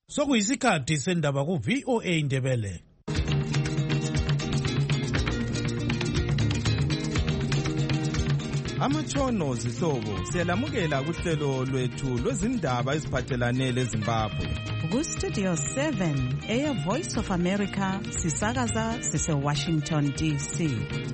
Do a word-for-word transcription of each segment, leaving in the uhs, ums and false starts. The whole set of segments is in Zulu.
Sokuyisikhathi sendaba ku V O A Indebele. Amatshono zihlobo siyalamukela kuhlelo lwethu lwezindaba eziphathelane leZimbabwe. Ku Studio seven, Air Voice of America, sisakaza sise Washington D C.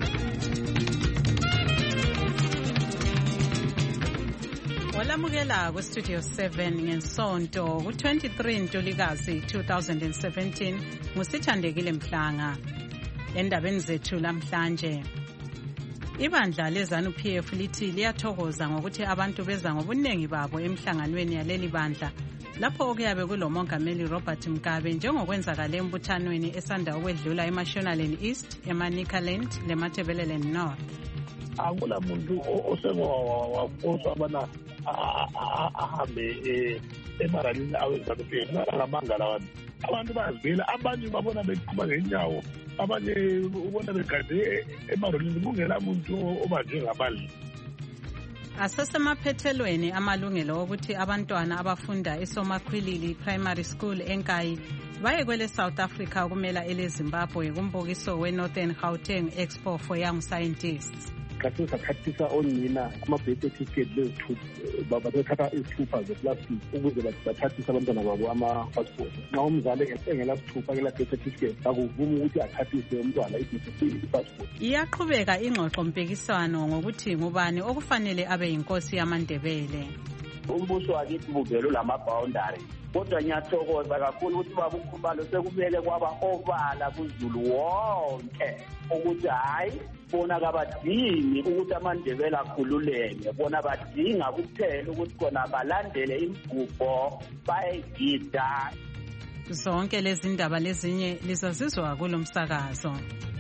Walamukela ku Studio seven ngensonto ku twenty-three Ntulikazi two thousand seventeen ngusithandekile Mhlanga. Endabeni zethu lamhlanje, ibandla leZANU P F lithi liyathokoza ngokuthi abantu beza ngobuningi babo emhlanganweni yaleli bandla lapho okuyabe kulomongameli Robert Mugabe njengokwenzakala embuthanweni esanda ukwedlula eMashonaland East, eManicaland leMatabeleland North. Akula muntu osengowafoswa abana ahambe emaralini aweZANU P F ngamanga labantu. Abantu bayazivela, abanye babona beqhuba ngenyawo, abanye ubona begade emaralini kungela muntu obanjwe ngabadla. Asesemaphethelweni amalungelo ukuthi abantwana abafunda eSomakhwilili Primary School eNkayi baye kwele South Africa kumela eleZimbabwe kumbukiso weNorthern Gauteng Expo for Young Scientists. Kasi sakhathisa onina ama-birth certificate lezithupha bathatha izithupha zeplastic ukuze bathathise abantwana babo ama-passport. Nxa umzali engela sithupha kela birth certificate akuvumi ukuthi athathise umntwana i-passport. Iyaqhubeka ingxoxo mpikiswano ngokuthi ngubani okufanele abe yinkosi yamaNdebele. Umbuso wakithi buvele lama-boundary, kodwa ngiyathokoza kakhulu ukuthi baba uKhumalo sekumele kwaba obala kuZulu wonke ukuthi hayi bona kabadingi ukuthi amaNdebele akhululeke, bona badinga kuphela ukuthi kona balandele imigubho bayigida. Zonke lezi ndaba lezinye lizazizwa kulo msakazo.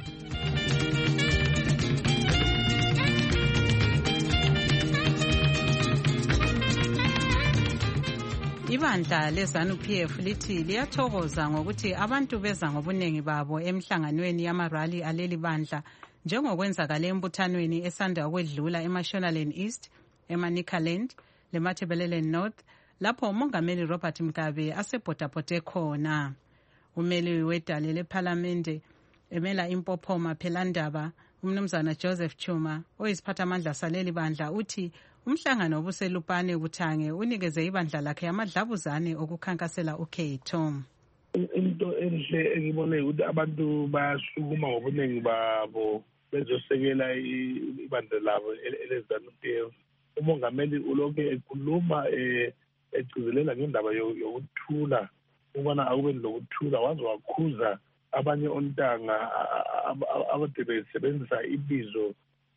Ibandla leZANU P F lithi liyathokoza ngokuthi abantu beza ngobuningi babo emhlanganweni yamarali aleli bandla njengokwenzakala embuthanweni esanda ukwedlula eMashonaland East, eManicaland leMatabeleland North lapho umongameli Robert Mugabe asebhodabhode khona. Umeli wedale lePhalamende emela impophoma phelandaba umnumzana Joseph Chuma oyisiphathamandla saleli bandla uthi umhlangano obuselupane kuthange unikeze ibandla lakhe amadlabuzane okukhankasela ukhetho. Into enhle engibone ukuthi abantu bayasukuma ngobuningi babo bezosekela ibandla labo eleZANU P F. Umongameli ulokhu ekhuluma egcizelela ngendaba yokuthula ukubana akube lokuthula, waze wakhuza abanye ontanga abade besebenzisa ibizo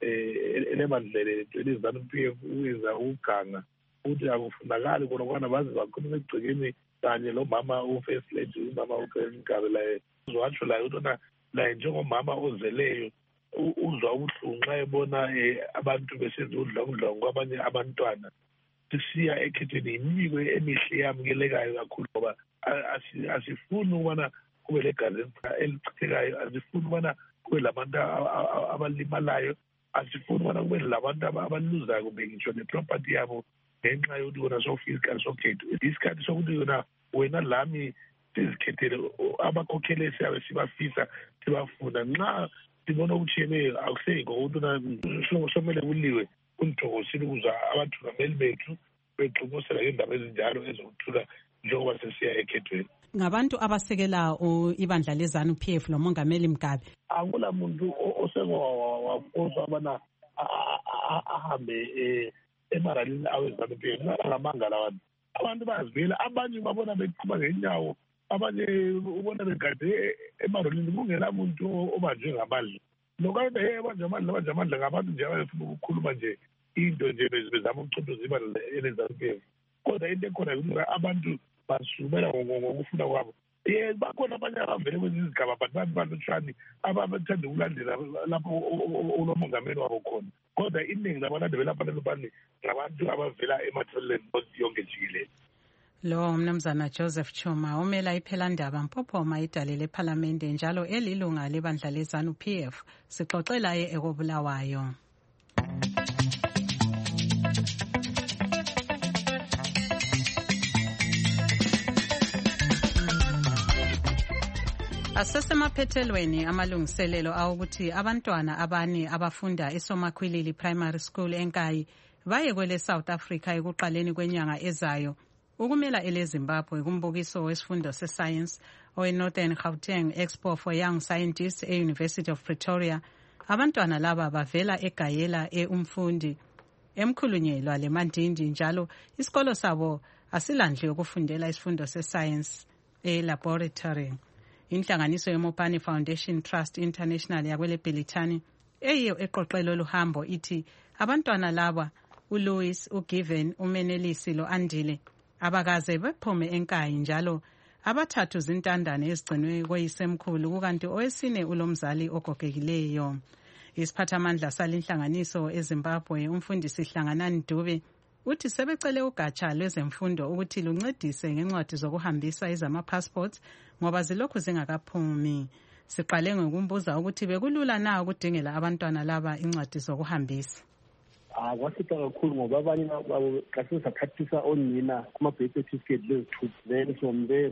elebandlele eleZANU P F ukwenza ukuganga ukuthi akufunakali khona ukubana baze bakhulume egcekeni kanye lomama u-First Lady umama uMgabe laye watsho laye ukuthi laye njengomama ozeleyo uzwa ubuhlungu nxa ebona abantu besenza udlongudlongo kwabanye abantwana. Sisiya ekhetheni imiko emihle eyamukelekayo kakhulu ngoba asifuni ukubana kube legazi elichithekayo, asifuni ukubana kube labantu abalimalayo, asifuni ukubana kube labantu abaluzayo kumbe ngitsho ne-property yabo ngenxa yokuthi wona sofika isikhathi sokhetho. Isikhathi sokuthi yona wena lami sizikhethele abakhokheli esiyabe sibafisa sibafuna. Nxa sibona okutshiyeneyo akusekho ukuthi somele kuliwe kunithokozile ukuza abathungameli bethu begxumusela ngendaba ezinjalo ezokuthula njengoba sesiya ekhethweni. Ngabantu abasekela ibandla leZANU P F lomongameli Mugabe, akula muntu osengowafoswa abana ahambe emaralini aweZANU P F ngamanga labantu. Abantu bayazivela, abanye babona beqhuba ngenyawo, abanye ubona begade emaralini kungela muntu obanjwe ngabadla. Lokho hey abanje amandla abanje amandla ngabantu nje abafuna ukukhuluma nje into nje bezama ukucothoza ibandla eleZANU P F. Kodwa into ekhona ukuthi abantu basumela ngokufuna kwabo. Eh bakhona abanye abavele kwenza izigaba but abantu balutshani abathanda ukulandela lapho unomongameli wabo khona. Kodwa iningi labalandeli lapha lelubani ngabantu abavela eMatabeleland yonke jikelele. Lo mnumzana Joseph Chuma umela iphelandaba mpophoma idale lePhalamende njalo elilunga lebandla leZANU P F sixoxela ye ekobulawayo. Asesemaphethelweni amalungiselelo awukuthi abantwana abane abafunda eSomakhwilili Primary School eNkayi baye kwele South Africa ekuqaleni kwenyanga ezayo ukumela ele Zimbabwe kumbukiso wesifundo se-science owe Northern Gauteng Expo for Young Scientists e-University of Pretoria. Abantwana laba bavela eGayela e-Umfundi emkhulunyelwa leMandindi njalo isikolo sabo asilandle ukufundela isifundo se-science e-laboratory. Inhlanganiso yeMopani Foundation Trust International yakwele Bhelithani eyiyo eqoqelo luhambo ithi abantwana laba uLouis, uGiven, uMenelisi lo Andile abakaze bephume eNkayi njalo abathathu zintandane ezigcinwe koyisemkhulu kukanti owesine ulomzali ogogekileyo. Isiphathamandla salinhlanganiso eZimbabwe umfundisi Hlanganani Dube uthi sebecele ugatsha lwezemfundo ukuthi luncedise ngencwadi zokuhambisa ezama-passports ngoba zilokhu zingakaphumi. Siqale ngokumbuza ukuthi bekulula na ukudingela abantwana laba incwadi zokuhambisa. Ah, kwasipha kakhulu ngoba abanye kasi sathathisa onina kuma-birth certificate lezithupha then from there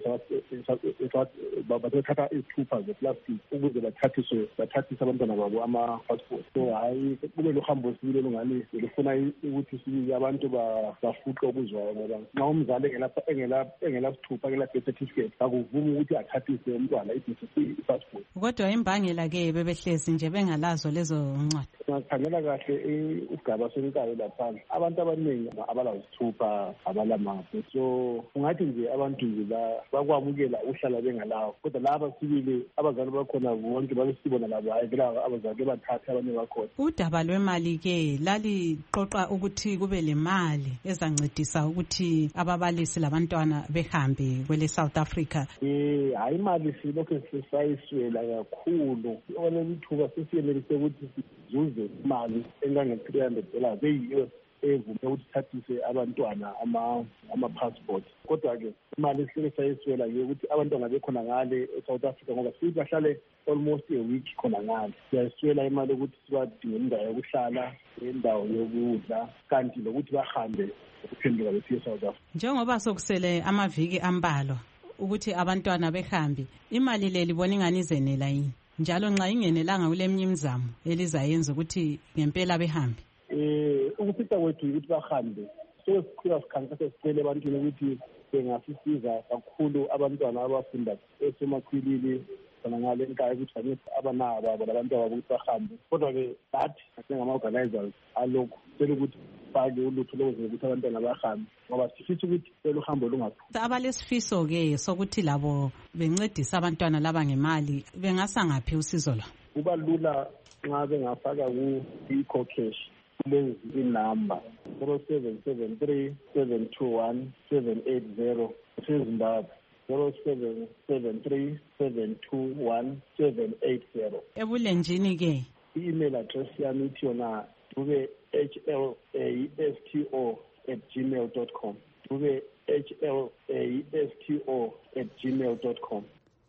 bathatha izithupha zeplastic ukuze bathathiswe bathathise abantwana babo ama-passport. So hayi kube luhambo sibile lungani lufuna ukuthi sibili abantu bafuqe okuzwayo ngoba nxa umzali engela sithupha engela birth certificate akuvumi ukuthi athathise umntwana i-passport. Kodwa imbangela-ke bebehlezi nje bengalazo lezo ncwadi. Singakhangela kahle usigaba seNkayi lapha abantu abaningi abalazithupha abalamazi, so ungathi nje abantu nje bakwamukela uhlala bengalawo kodwa laba sibili abazali bakhona bonke babesibona labo hayi laba abazali bathatha abanye bakhona. Udaba lwemali-ke laliqoqa ukuthi kube le mali ezancedisa ukuthi ababalisi labantwana behambe kwele South Africa. Eh hayi imali silokho sisayiswela kakhulu olelithuba sesiyenelise ukuthi sizuze imali engange-three hundred dollars eyiyo evume ukuthi thathise abantwana ama-passport. Kodwa-ke imali esihleke sayiswela-ke ukuthi abantwana bekhona ngale e-South Africa ngoba sithi bahlale almost a week khona ngale. Siyayiswela imali ukuthi sibadinge indawo yokuhlala, indawo yokudla kanti lokuthi bahambe ukuphenduka besiye e-South Africa. Njengoba sokusele amaviki ambalwa ukuthi abantwana behambe, imali le libona ingani izenela yini? Njalo nxa ingenelanga kule minye imizamo elizayenza ukuthi ngempela behambe. Eh ukufika kwethu ukuthi bahambe sesikhula sikhankasa sicele ebantwini ukuthi bengasisiza kakhulu abantwana abafunda eSomakhwilili khona ngale eNkayi ukuthi banye abanaba abantu ababuthi bahambe. Kodwa-ke bathi njengama-organizers alokhu sele ukuthi fake ulutho lokuze ukuthi abantwana bahambe ngoba sifisa ukuthi lolu hambo lungaphumi. Abalesifiso-ke sokuthi labo bencedisa abantwana laba ngemali bengasa ngaphi usizo lwabo? Kuba lula nxa bengafaka ku-eco cash lezi inamba zero seven seven three seven two one seven eight zero seZimbabwe zero seven seven three seven two one seven eight zero. Ebulenjini-ke i-email address yami ithi yona dube h l a s t o at gmail dot com dube h l a s t o at gmail dot com.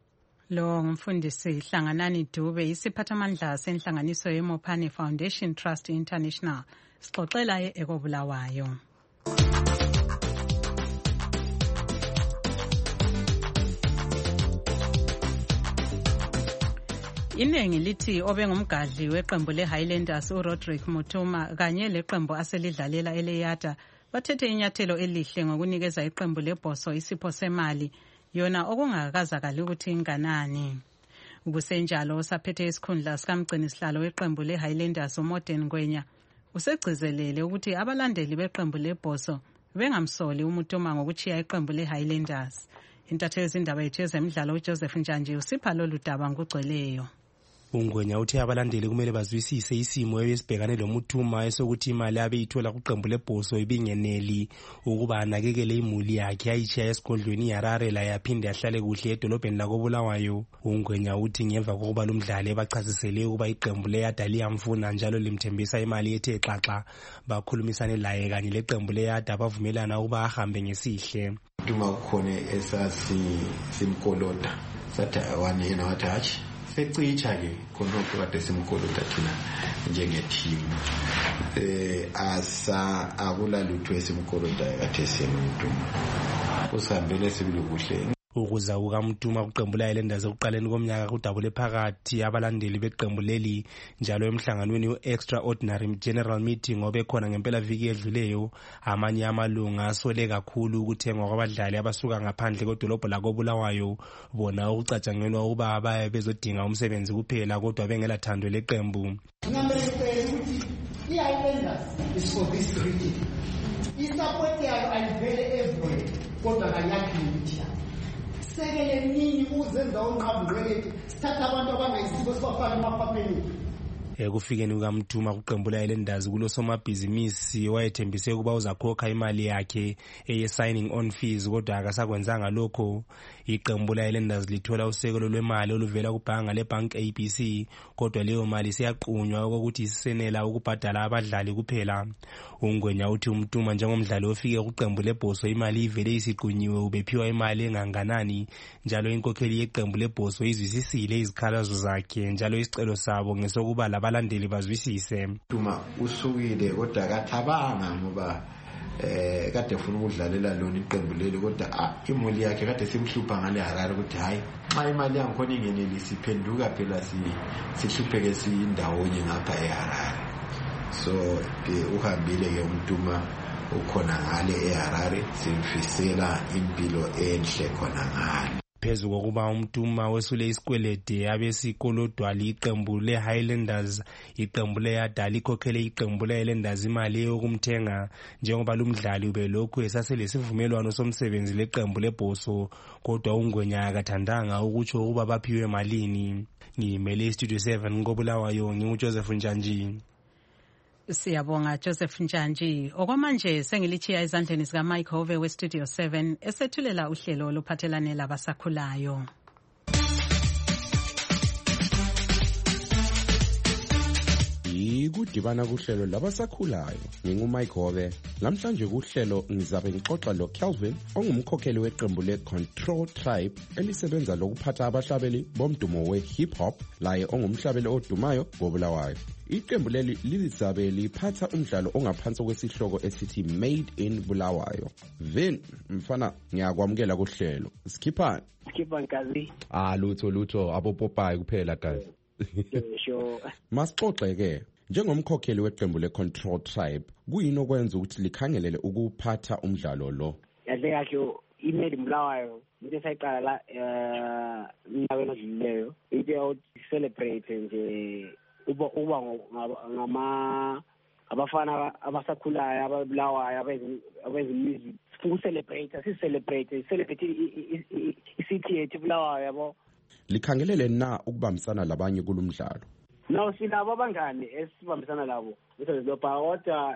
Lo ngumfundisi Hlanganani Dube isiphathamandla senhlanganiso yeMopani Foundation Trust International sixoxela ekobulawayo. Inengi lithi obengumgadli weqembu leHighlanders uRodrick Mutuma kanye leqembu aselidlalela eLeyata bathethe inyathelo elihle ngokunikeza iqembu lebhoso isipho semali yona okungakazakali ukuthi inganani. Kusenjalo osaphethe isikhundla sikamgcini sihlalo weqembu leHighlanders uModern Ngwenya usegcizelele ukuthi abalandeli beqembu lebhoso bengamsoli uMutuma ngokuchiya iqembu leHighlanders. Intatheli zindaba yethu ezemidlalo uJoseph Njanje usipha lolu daba ngokugcweleyo. uNgwenya uthi abalandeli kumele bazwisise isimo ebesibhekane loMutuma esokuthi imali abeyithola kuqembu lebhoso ibingeneli ukuba anakekele imuli yakhe ayitshiya esigodlweni iHarare la yaphinde yahlale kuhle edolobheni lakoBulawayo. uNgwenya uthi ngemva kokuba lumdlali ebachasisele ukuba iqembu leYada liyamfuna njalo limthembisa imali ethe xaxa bakhulumisane laye kanye leqembu leYada bavumelana ukuba ahambe ngesihle. Mutuma ukhona esasi simkolota sathi wani yena wathi hachi secitsha-ke khonokho kade simkolota thina njengetimu eh asa akulalutho esimkolota kade simuntu usihambele sibili kuhle. Ukuza kukaMtuma kuqembu le-Highlanders ekuqaleni komnyaka kudabule phakathi abalandeli beqembu leli njalo emhlanganweni we-Extraordinary General Meeting obekhona ngempela viki edluleyo. Amanye amalunga asole kakhulu ukuthengwa kwabadlali abasuka ngaphandle kwedolobho lakoBulawayo, bona ukucatshangelwa ukuba abaye bezodinga umsebenzi kuphela kodwa bengela thando leqembu. I-Highlanders is for this region. I-support yayo ayivele everywhere kodwa kayakhi nje. Sekele nini uzenza unqabuleke sithatha abantu abangayisiko sibafaka emaphapheni. Ekufikeni kukaMtuma kuqembu le-Highlanders kulosomabhizinisi wayethembise ukuba uzakhokha imali yakhe eye-signing on fees kodwa akasakwenzanga lokho. Iqembu le-Highlanders lithola usekelo lwemali oluvela kubhanga leBank A B C kodwa leyo mali siyaqunywa ukuthi isisenela ukubhadala abadlali kuphela. Ungwenya uthi uMtuma njengomdlali ofike kuqembu leBhoso imali ivele isiqunyiwe ubephiwa imali enganganani njalo inkokheli yeqembu leBhoso izwisisile izikhalazo zakhe njalo isicelo sabo ngesokuba abalandeli bazwisise. Mtuma usukile kodwa kathabanga ngoba eh kade ufuna ukudlalela lona iqembu leli kodwa imali yakhe kade simhlupha ngale Harare ukuthi hayi xa imali yangikhona ingenelisi iphenduka phela si sihlupheke siyindawonye ngapha eHarare. So ke uhambile ke uMtuma ukhona ngale eHarare simfisela impilo enhle khona ngale. Phezu kokuba uMtuma wesule isikwelede abesikolodwa liqembu le-Highlanders, iqembu leyadala ikhokhele iqembu le-Highlanders imali yokumthenga njengoba lumdlali ubelokhu esaselesivumelwano somsebenzi leqembu leBhoso kodwa uNgwenya akathandanga ukutsho ukuba baphiwe malini. Ngimele iStudio seven koBulawayo nginguJoseph Njanji. Siyabonga Joseph Njanji. Okwamanje sengilichiya ezandleni zika Mike Hove we Studio seven esethulela uhlelo oluphathelane labasakhulayo. Ikudibana kuhlelo labasakhulayo. NginguMike Hove. Namhlanje kuhlelo ngizabe ngixoxa lo Kelvin ongumkhokheli weqembu le-Control Tribe elisebenza lokuphatha abahlabeli bomdumo we-hip hop laye ongumhlabeli odumayo koBulawayo. Iqembu leli lizabe liphatha umdlalo ongaphansi kwesihloko esithi Made in Bulawayo. Vin mfana ngiyakwamukela kuhlelo. Skipani. Skipani kazi. Ah lutho lutho abopopayi kuphela kazi. Sure. Masixoxe ke njengomkhokheli weqembu le-Control Tribe kuyini okwenza ukuthi likhangelele ukuphatha umdlalo lo? Yahle kahle i-Made in Bulawayo into esayiqala la eh indaweni odlileyo into celebrate nje uba uba ngama abafana abasakhulayo ababulawayo abezimizi ucelebrate si celebrate celebrate i-city yethu Bulawayo yabo. Likhangelele na ukubambisana labanye kulumdlalo? No, silabo abangane esibambisana labo lo bawota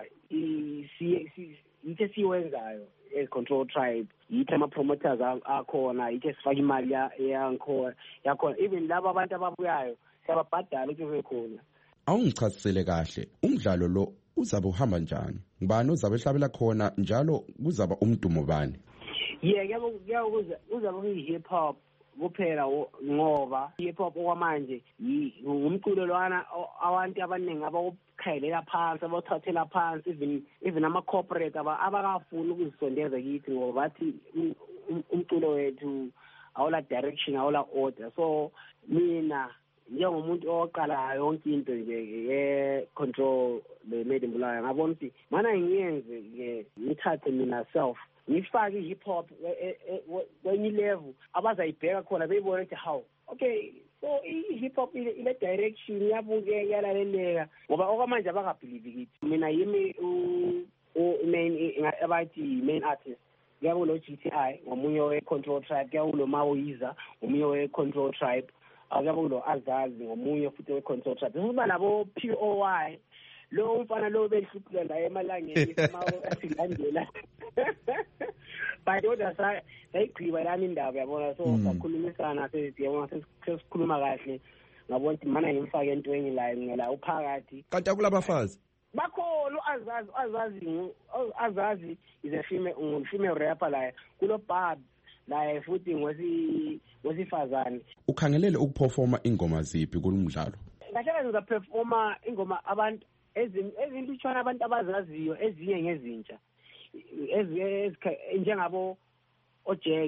ithe siwenzayo e-Control Tribe yithi ama promoters akhona yithi sifaka imali yakhona yakhona even labo abantu ababuyayo siyababhadala ukuthi bekhona. Awungichazisele kahle umdlalo lo uzabe uhamba njani? Ngubani uzabe ehlabela khona njalo kuzaba umdumo bani? Yeah, kuyakuza uzabe uyi-hip hop kuphela ngoba hip hop okwamanje ngumculo lwana abantu abaningi abawukhayelela phansi abawuthathela phansi even even ama corporate abakafuni ukuzisondeza kithi ngoba bathi umculo wethu awula direction awula order. So mina njengomuntu oqala yonke into nje ye-Control le Made in Bulawayo ngabona ukuthi mana ngiyenze ke ngithathe mina self ngifake i-hip hop kwenye level abazayibheka khona beyibona ukuthi how okay so i-hip hop ile direction yabukeka yalaleleka ngoba okwamanje abakabhilivi kithi mina yimi u-main abathi main artist kuyakulo G T I ngomunye we-Control Tribe kuyakulo Mawiza ngomunye we-Control Tribe akuyakulo Azazi ngomunye futhi we-Control Tribe kuba nabo P O Y lo umfana lo behluphula la emalangeni asilandela badoda sa sayigqiba lana indaba yabona so sakhulumisana sesiyabona sesikhuluma kahle ngabona ukuthi mana ngimfake entweni la ngela uphakathi kanti akulabafazi bakhona azazi azazi azazi is a female female rapper la kulo Bab la futhi ngosi ngosifazane. Ukhangelele ukuperforma ingoma ziphi kulumdlalo? Ngahlala ngizaperforma ingoma abantu ezintutshwana abantu abazaziyo ezinye ngezintsha njengabo ojeki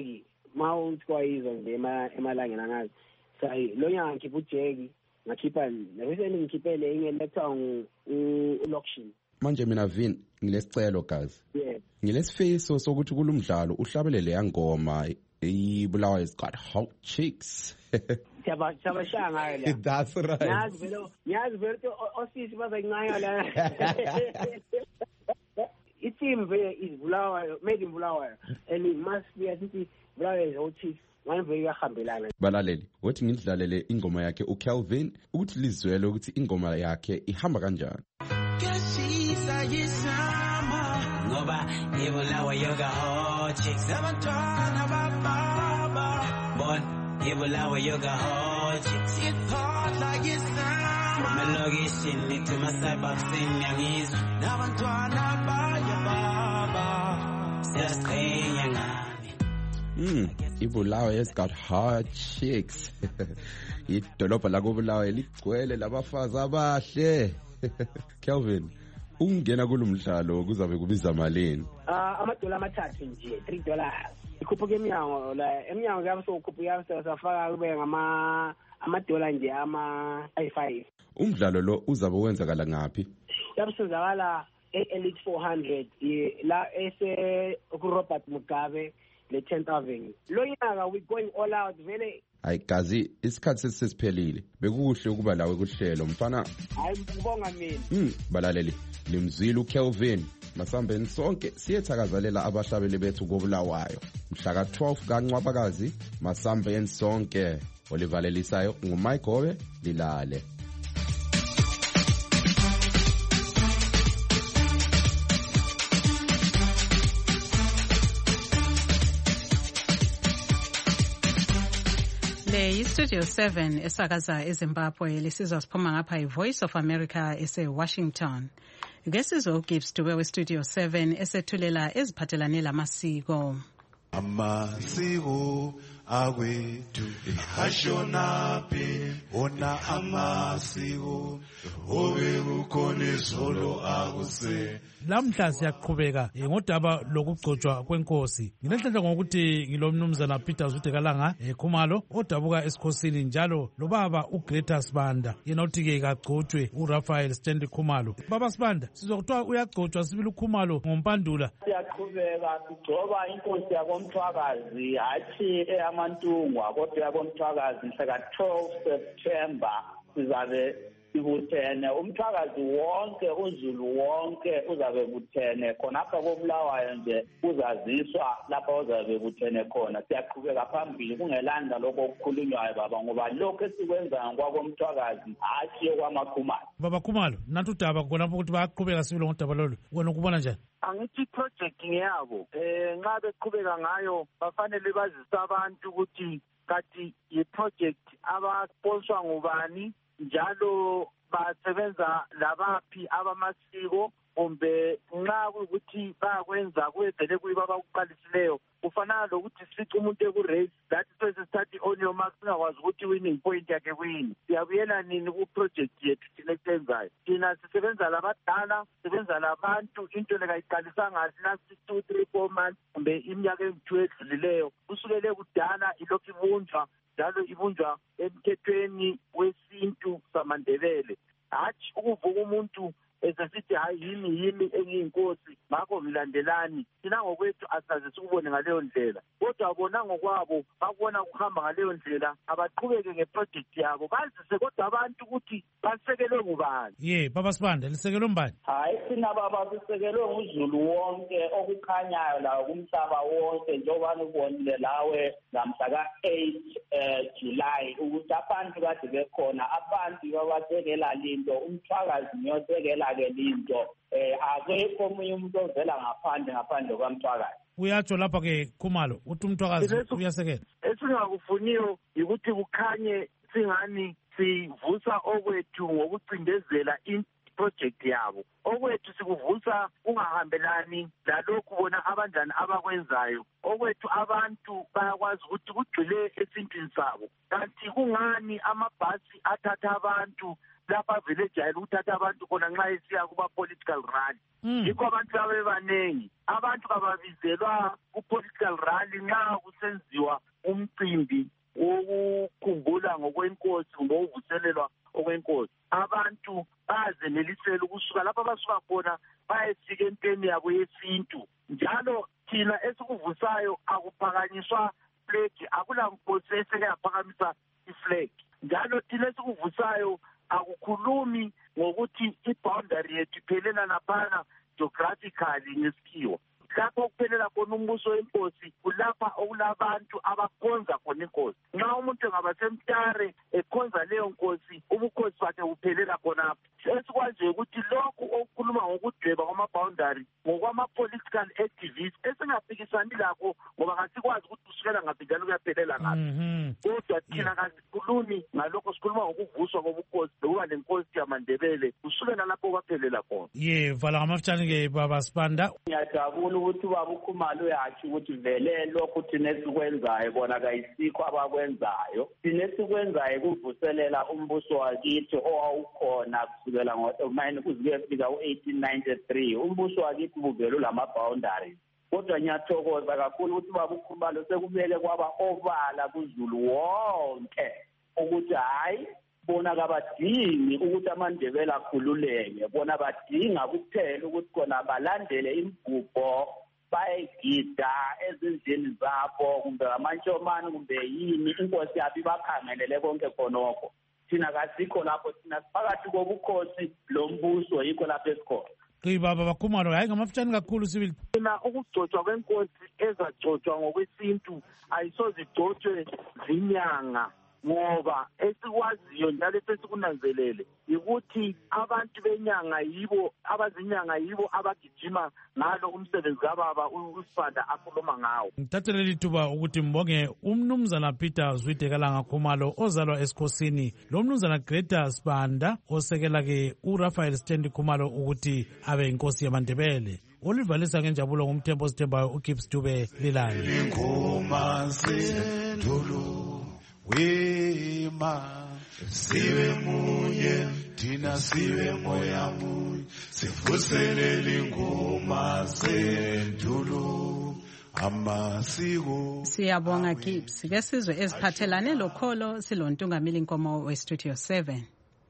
mawuthiwa yizo nje emalangeni angazi sayi lo nyanga ngikhipha ujeki ngakhipha recently ngikhiphele enye letha u-loction. Manje mina Vin ngilesicelo guys. Yeah. Ngilesifiso sokuthi kulumdlalo uhlabelele yangoma ibulawa is got hot chicks. Chaba chaba shanga la. That's right. Yazi vele yazi vele osisi bazayincanya la. Team vele is Bulawayo, made in Bulawayo, and it must be as if Bulawayo is hot chicks. Balaleli wathi ngidlalele ingoma yakhe uKelvin ukuthi lizwele ukuthi ingoma yakhe ihamba kanjani. Kashisa yisama ngoba ibulawa yoga hot chicks abantwana bababa bon ibulawa yoga hot chicks ikhola yisama melogishini lithi masaba sinyangizwa nabantwana baya baba siyasiqhenya ngani. Mm, ibulawa has got hot chicks. Idolobha la kubulawa ligcwele labafazi abahle. Kelvin, ungena kulumdlalo kuzabe kubiza malini? Ah, amadola amathathu nje, three dollars. Ikhuphuka eminyango la, eminyango yabe sokukhuphuka safaka kube ngama amadola nje ama five. Umdlalo lo uzabe wenzakala ngapi? Yabe senzakala e-Elite four hundred la ese ku-Robert Mugabe le tenth Avenue. Lo nyaka we going all out vele. Hayi gazi isikhathi sesiphelile. Bekukuhle ukuba lawe kuhlelo mfana. Hayi ngibonga mina. Mm, balaleli limzila uKelvin. Masambeni sonke siyethakazalela abahlabeli bethu kobulawayo. Mhla ka twelve kaNcwabakazi masambeni sonke. Olivalelisayo nguMayigobe Lilale. Le Studio seven esakaza eZimbabwe lisizwa siphuma ngapha iVoice of America ese Washington. Ngesizwe Gibbs Dube we Studio seven esethulela eziphathelane lamasiko. Amasiko awethu ashonaphi ona amasiko obekukhona izolo akuse. Lamhla siyaqhubeka ngodaba lokugcotshwa kwenkosi. Nginenhlanhla ngokuthi ngilomnumzana Peter Zudekalanga eKhumalo odabuka esikhosini njalo lobaba uGreta Sibanda yena uthi ke kagcotshwe uRaphael Stanley Khumalo. Baba Sibanda sizokuthiwa uyagcotshwa sibili uKhumalo ngompandula. Siyaqhubeka sigcoba inkosi yakoMthwakazi hathi eyaMantungwa kodwa yakoMthwakazi mhla ka twelve September sizabe sibuthene umthwakazi wonke uZulu wonke uzabe buthene khona apha kobulawayo nje uzaziswa lapha uzabe buthene khona. Siyaqhubeka phambili kungelanda lokho okukhulunywayo baba ngoba lokho esikwenza ngwakomthwakazi hathi kwamakhumalo. Baba Khumalo nathi udaba khonapho ukuthi bayaqhubeka sibili ngodaba lolu wena ukubona njani? Angithi project ngiyabo eh nxa beqhubeka ngayo bafanele bazise abantu ukuthi kathi i project abasponsor ngubani njalo basebenza labaphi abamasiko kumbe nxa ukuthi bayakwenza kwenzele kuyiba bakuqalisileyo kufanana lokuthi sice umuntu eku-race that first study on your mark singakwazi ukuthi winning point yakhe kuyini. Siyabuyela nini ku-project yethu thina esiyenzayo? Thina sisebenza labadala sisebenza labantu into lekayiqalisanga last two three four months kumbe iminyaka emithu edlulileyo kusukele kudala ilokhu ibunjwa njalo ibunjwa emthethweni wesintu samandebele hathi ukuvuka umuntu esesithi hayi yimi yimi engiyinkosi ngakho ngilandelani. Thina ngokwethu asaze sikubone ngaleyo ndlela kodwa bona ngokwabo bakubona kuhamba ngaleyo ndlela abaqhubeke ngeproject yabo bazise kodwa abantu ukuthi basekelwe ngubani. Ye baba Sibanda lisekelwe mbani? Hayi thina baba sisekelwe nguZulu wonke okukhanyayo la kumhlaba wonke njengoba ubonile lawe ngamhla ka eight July ukuthi abantu kade bekhona abantu babasekela linto umthwakazi ngiyosekela ke linto eh akekho omunye umuntu ovela ngaphandle ngaphandle kwamthwakazi. Uyatsho lapha ke Khumalo uthi umthwakazi uyasekela. Esingakufuniyo ukuthi kukhanye singani sivusa okwethu ngokucindezela project yabo. Okwethu sikuvusa ungahambelani lalokhu bona abanjani abakwenzayo. Okwethu abantu bayakwazi ukuthi kugcile esintwini sabo. Kanti kungani amabhasi athatha abantu lapha vele ejayele ukuthatha abantu khona nxa esiya kuma-political rally. Yikho abantu laba bebaningi. Abantu kababizelwa ku-political rally nxa kusenziwa umcimbi ukukhumbula ngokwenkosi kumbe ukuvuselelwa okwenkosi. Abantu bazenelisela ukusuka lapho abasuka khona bayefika entweni yabo yesintu. Njalo thina esikuvusayo akuphakanyiswa flag, akula nkosi eseke yaphakamisa iflag. Njalo thina esikuvusayo akukhulumi ngokuthi i-boundary yethu iphelela laphana geographically ngesikhiwa. Lapho kuphelela khona umbuso wenkosi kulapha okulabantu abakhonza khona inkosi. Nxa umuntu engaba semtare ekhonza leyo nkosi, ubukhosi bakhe buphelela khonapho. Esikwazi ukuthi lokhu okukhuluma ngokudweba kwama-boundary ngokwama-political activists esingafikisani lakho ngoba kasikwazi ukuthi kusukela ngaphi njalo kuyaphelela ngaphi. Kodwa thina kasikhulumi ngalokho, sikhuluma ngokuvuswa kobukhosi lokuba lenkosi yamaNdebele kusukela lapho baphelela khona. Ye vala ngamafutshane-ke baba Sibanda. Ngiyajabula ukuthi ubaba uKhumalo uyatsho ukuthi vele lokhu thina esikwenzayo bona kayisikho abakwenzayo. Thina esikwenzayo kuvuselela umbuso wakithi owawukhona kusukela ngomayini kuze kufika u-eighteen ninety-three. Umbuso wakithi buvele ulama-boundaries. Kodwa ngiyathokoza kakhulu ukuthi ubaba uKhumalo sekumele kwaba obala kuZulu wonke ukuthi hayi bona kabadingi ukuthi amaNdebele akhululeke, bona badinga kuphela ukuthi khona balandele imigubho bayegida ezindlini zabo kumbe amantshomane kumbe yini inkosi yabo ibakhangelele konke khonokho. Thina kasikho lapho, thina siphakathi kobukhosi lombuso, yikho lapho esikhona. Baba baKhumalo, hayi ngamafutshane kakhulu sibili. Thina ukugcotshwa kwenkosi ezagcotshwa ngokwesintu ayisoze igcotshwe zinyanga, ngoba esikwaziyo njalo esesikunanzelele ukuthi abantu benyanga yibo abazinyanga yibo abagijima ngalo umsebenzi kababa uSibanda akhuluma ngawo. Ngithathele lithuba ukuthi mbonge umnumzana Peter Zwide Khumalo ozalwa esikhosini, lo mnumzana Greta Sibanda osekela-ke uRaphael Stendi Khumalo ukuthi abe inkosi yamaNdebele. Olivalisa ngenjabulo ngumthembo osithembayo uGibbs Dube Lilani. Ingoma zendulo wema sibe munye thina sibe moya munye sivuselele ingoma zendulo amasiko. Siyabonga Gibbs. Ke sizwe eziphathelane lokholo silontungameli Nkomo we Studio seven.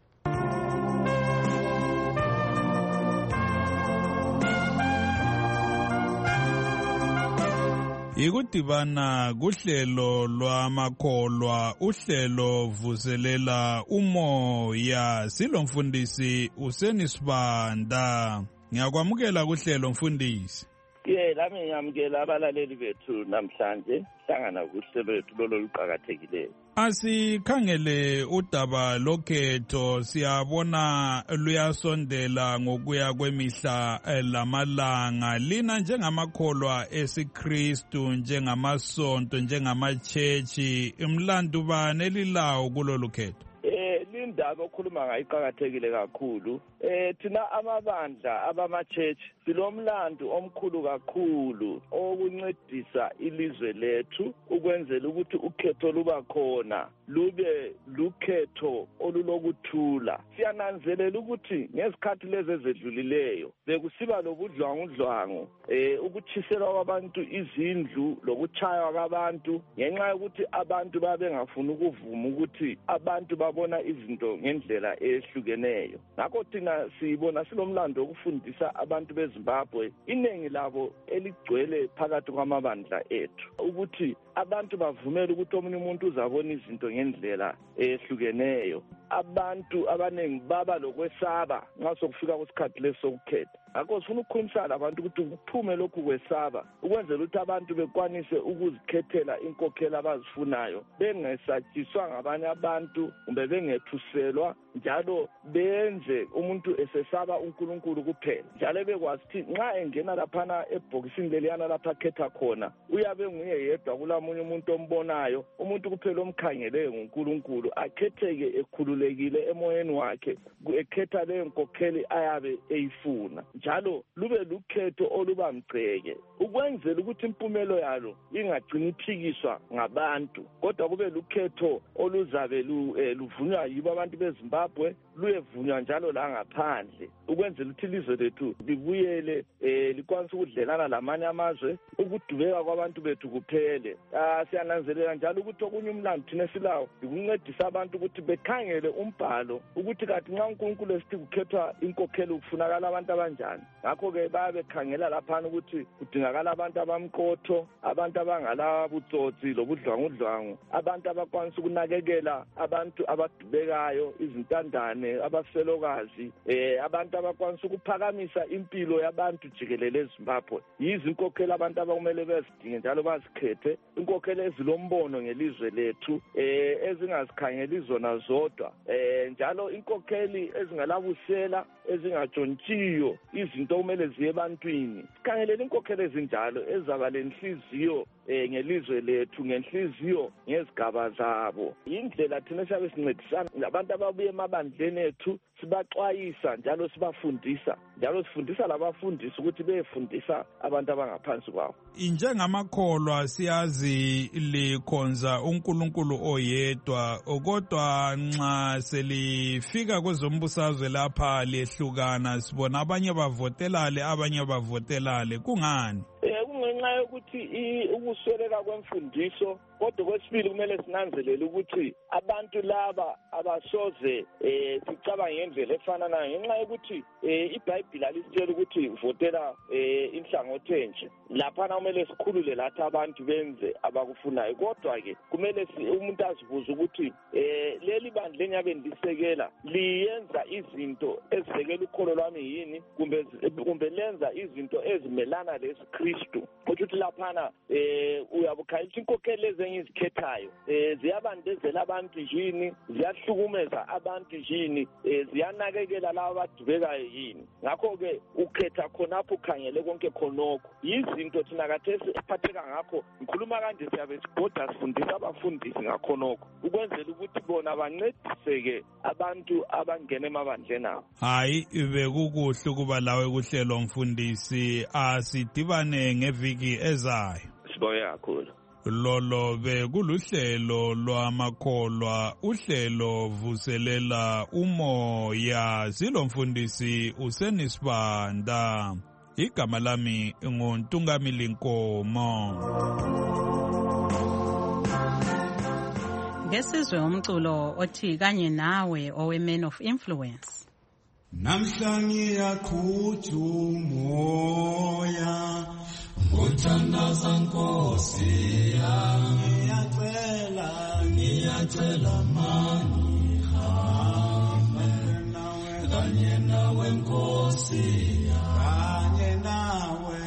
Ikudibana kuhlelo lwamakholwa, uhlelo vuselela umoya. Silomfundisi Useni Sibanda. Ngiyakwamukela kuhlelo mfundisi. Ye lami ngiyamukela abalaleli bethu namhlanje hlangana kuhlelo lethu lolo luqhakathekileyo. Asikhangele udaba lokhetho, siyabona luyasondela ngokuya kwemihla lamalanga. Lina njengamakholwa esiKristu, njengamasonto, njengamachechi, imlandu bani elilawo kulolu khetho? Eh lindaba okhuluma ngayo iqhakathekile kakhulu. Eh thina amabandla abamachechi silomlando omkhulu kakhulu okuncedisa ilizwe lethu ukwenzela ukuthi ukhetho luba khona lube lukhetho olulokuthula. Siyananzelela ukuthi ngezikhathi lezi ezedlulileyo bekusiba lobudlwangudlwangu, eh ukuthiselwa kwabantu izindlu lokuchaywa kwabantu ngenxa yokuthi abantu babengafuna ukuvuma ukuthi abantu babona izinto ngendlela ehlukeneyo. Ngakho thina sibona silomlando okufundisa abantu beZimbabwe, inengi labo eligcwele phakathi kwamabandla ethu, ukuthi abantu bavumela ukuthi omunye umuntu uzabona izinto ngendlela ehlukeneyo. Abantu abanengi baba lokwesaba nxa sokufika kwesikhathi lesi sokukhetha. Ngakho sifuna ukukhulumisana abantu ukuthi kuphume lokhu kwesaba ukwenzela ukuthi abantu bekwanise ukuzikhethela inkokhela abazifunayo, bengesatshiswa ngabanye abantu kumbe bengethuselwa, njalo benze umuntu esesaba uNkulunkulu kuphela, njalo bekwazi ukuthi nxa engena laphana ebhokisini leliyana lapha khetha khona uyabe nguye yedwa kulamunye umuntu ombonayo, umuntu kuphela omkhangeleyo nguNkulunkulu, akhetheke ekhululekile ekhululekile emoyeni wakhe ekhetha leyo nkokheli ayabe eyifuna njalo lube lukhetho olubamgceke ukwenzela ukuthi impumelo yalo ingagcini iphikiswa ngabantu kodwa kube lukhetho oluzabe luvunywa yibo abantu beZimbabwe luyevunywa njalo la ngaphandle ukwenzela ukuthi ilizwe lethu libuyele likwanise ukudlelana lamanye amazwe ukudubeka kwabantu bethu kuphele siyananzelela njalo ukuthi okunye umlando thina silawo ukuncedisa abantu ukuthi bekhangele umbhalo ukuthi kathi nxa uNkulunkulu esithi kukhethwa inkokheli kufunakala abantu abanjani ngakho-ke bayabe bekhangela laphana ukuthi kudingakala abantu abamqotho abantu abangala butsotsi lobudlwangudlwangu abantu abakwanisa ukunakekela abantu abadubekayo izintandane abafelokazi eh abantu abakwanisa ukuphakamisa impilo yabantu jikelele eZimbabwe yizi inkokheli abantu abakumele bezidinge njalo bazikhethe inkokheli ezilombono ngelizwe lethu eh ezingazikhangela izona zodwa eh njalo inkokheli ezingalabusela ezingatshontshio izinto kumele ziye ebantwini sikhangelela inkokheli ezinjalo ezaba lenhliziyo eh ngelizwe lethu ngenhliziyo ngezigaba zabo indlela thina siyabe sincedisana labantu ababuye emabandleni ethu sibaxwayisa njalo sibafundisa njalo sifundisa labafundisi ukuthi beyefundisa abantu abangaphansi kwabo njengamakholwa siyazi likhonza uNkulunkulu oyedwa kodwa nxa selifika kwezombusazwe lapha lehlukana sibona abanye bavotelale abanye bavotelale kungani kungenxa yokuthi ukusweleka kwemfundiso kodwa kwesibili kumele sinanzelele ukuthi abantu laba abasoze eh sicabanga ngendlela efananayo ngenxa yokuthi iBhayibheli alisitshela ukuthi votela inhlangothi enje lapha kumele sikhulule lathi abantu benze abakufunayo kodwa ke kumele umuntu azibuze ukuthi eh leli bandla enyabe lisekela liyenza izinto ezisekela ukholo lwami yini kumbe kumbe lenza izinto ezimelana leSikristu ukuthi laphana eh uyabukhalisa inkokheli ezenye izikhethayo eh ziyabandezela abantu yini ziyahlukumeza abantu yini eh ziyanakekela labo abadubekayo yini ngakho ke ukhetha khonapho ukhangele konke khonokho yizinto thina kathesi siphatheka ngakho ngikhuluma kanje siyabe sibhoda sifundisa abafundisi ngakhonokho ukwenzela ukuthi bona bancediseke abantu abangena emabandleni abo hayi bekukuhle ukuba lawe kuhlelo mfundisi asidibane ngeviki ezayo siboya kakhulu lolo bekuluhlelo lwamakholwa uhlelo vuselela umoya silomfundisi uSenisibanda igama lami nguNtungamili Nkomo ngesizwe umculo othi kanye nawe owe Man of Influence namhlanje yaqhutha umoya ngothandaza Nkosi yami ngiyacela ngiyacela mani hambe nawe kanye nawe Nkosi kanye nawe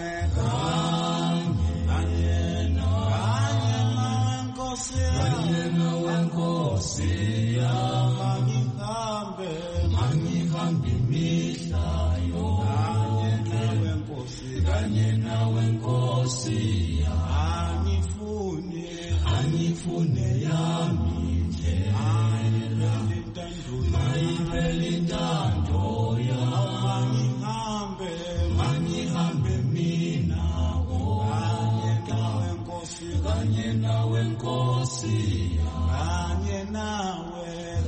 kanye nawe Nkosi kanye nawe Nkosi yami ngihambe mangihambe mihlayo kanye nawe Nkosi kanye nawe Nkosi angifune angifune yami nje ayiphelintando intando yami ngihambe mangihambe mina kanye nawe Nkosi kanye nawe Nkosi kanye nawe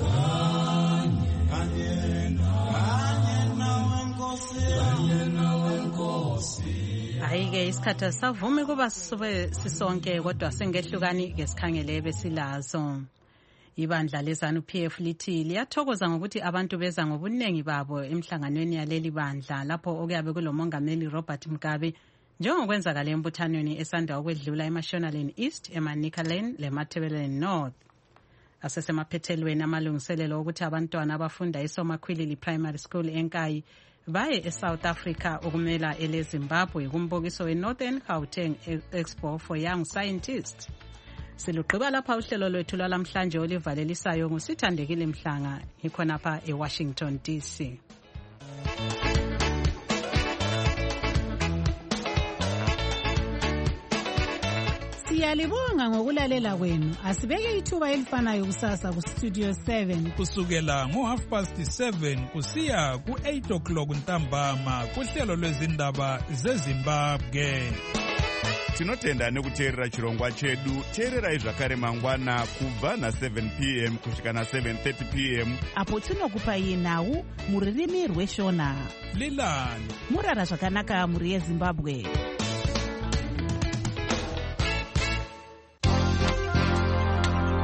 kanye kanye nawe Nkosi kanye nawe Nkosi hayi-ke isikhathi asavumi kuba sisube sisonke kodwa sengehlukani ke sikhangele besilazo ibandla leZANU-P F lithi liyathokoza ngokuthi abantu beza ngobuningi babo emhlanganweni yaleli bandla lapho okuyabe kulomongameli Robert Mugabe njengokwenzakala embuthanweni esanda ukwedlula eMashonaland East, eManicaland leMatabeleland North. Asesemaphethelweni amalungiselelo ukuthi abantwana abafunda eSomakhwilili Primary School eNkayi baye eSouth Africa ukumela eleZimbabwe kumbukiso weNorthern Gauteng Expo for Young Scientists. Siluqhiba lapha uhlelo lwethu lwalamhlanje olivalelisayo nguSithandekile Mhlanga ngikhonapha eWashington D C. Siyale Siyalibonga ngokulalela kwenu. Asibeke ithuba elifanayo kusasa ku Studio seven. Kusukela ngo half past seven kusiya ku eight o'clock ntambama kuhlelo lwezindaba zeZimbabwe. Tinotenda nekuteerera chirongwa chedu. Teererai zvakare mangwana kubva na seven p m kusvika na seven thirty p m apo tinokupai nhau muririmi rweshona. Lilani murara zvakanaka muri yeZimbabwe.